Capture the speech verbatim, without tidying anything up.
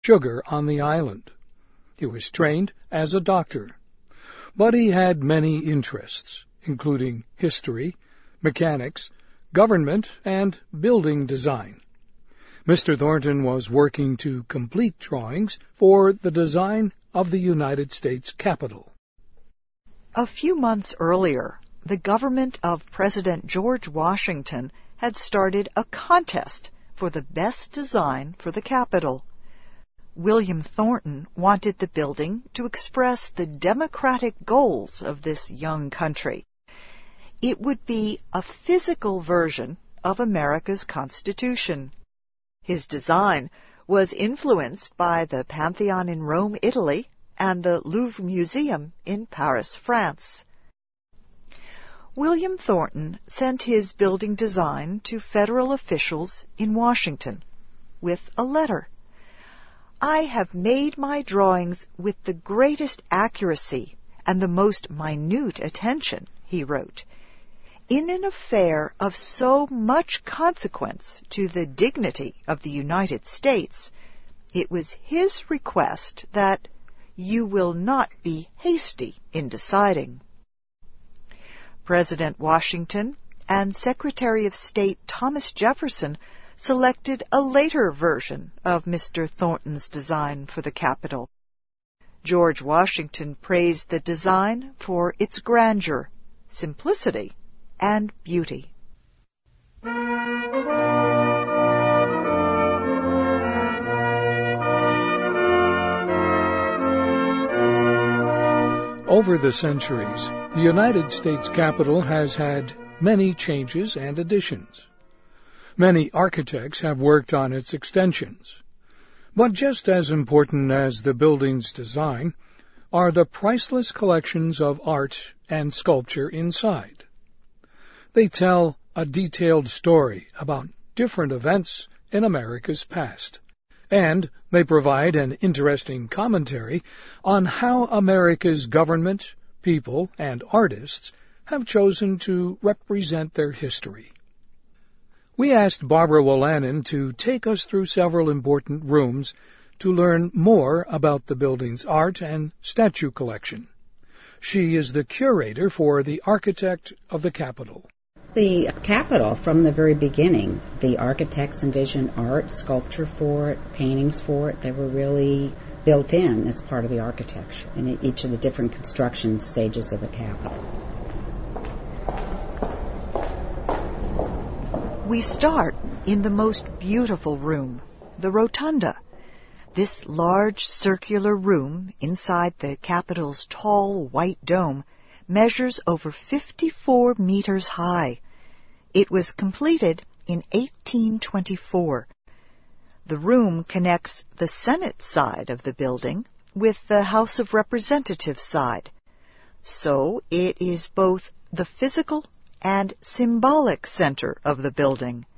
sugar on the island. He was trained as a doctor, but he had many interests, including history, mechanics, government, and building design. Mister Thornton was working to complete drawings for the design of the United States Capitol. A few months earlier, the government of President George Washington had started a contest for the best design for the Capitol. William Thornton wanted the building to express the democratic goals of this young country. It would be a physical version of America's Constitution. His design was influenced by the Pantheon in Rome, Italy, and the Louvre Museum in Paris, France. William Thornton sent his building design to federal officials in Washington with a letter. "I have made my drawings with the greatest accuracy and the most minute attention," he wrote. "In an affair of so much consequence to the dignity of the United States, it was his request that you will not be hasty in deciding." President Washington and Secretary of State Thomas Jefferson selected a later version of Mister Thornton's design for the Capitol. George Washington praised the design for its grandeur, simplicity, and beauty. Over the centuries, the United States Capitol has had many changes and additions. Many architects have worked on its extensions. But just as important as the building's design are the priceless collections of art and sculpture inside. They tell a detailed story about different events in America's past, and they provide an interesting commentary on how America's government, people, and artists have chosen to represent their history. We asked Barbara Wolanin to take us through several important rooms to learn more about the building's art and statue collection. She is the curator for the Architect of the Capitol. The Capitol, from the very beginning, the architects envisioned art, sculpture for it, paintings for it. They were really built in as part of the architecture in each of the different construction stages of the Capitol. We start in the most beautiful room, the Rotunda. This large circular room inside the Capitol's tall white dome measures over fifty-four meters high. It was completed in eighteen twenty-four. The room connects the Senate side of the building with the House of Representatives side. So it is both the physical and symbolic center of the building.